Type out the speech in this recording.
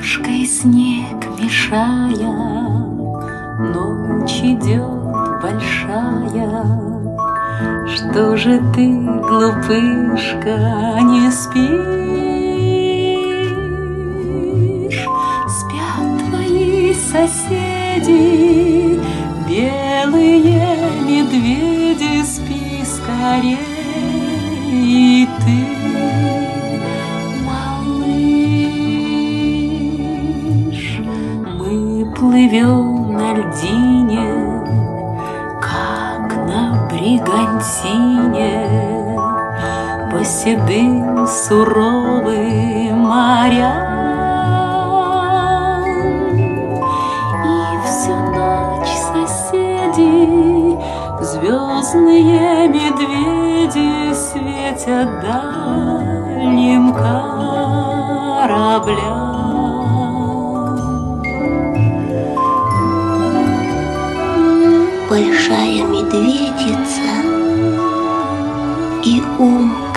Ложкой снег мешая, ночь идет большая. Что же ты, глупышка, не спишь? Спят твои соседи, белые медведи, спи скорей. И ты, малыш, мы плывем на льдине, как на бригантине, по седым суровым морям. И всю ночь соседи, звездные медведи, светят дальним кораблям. Большая медведица и ум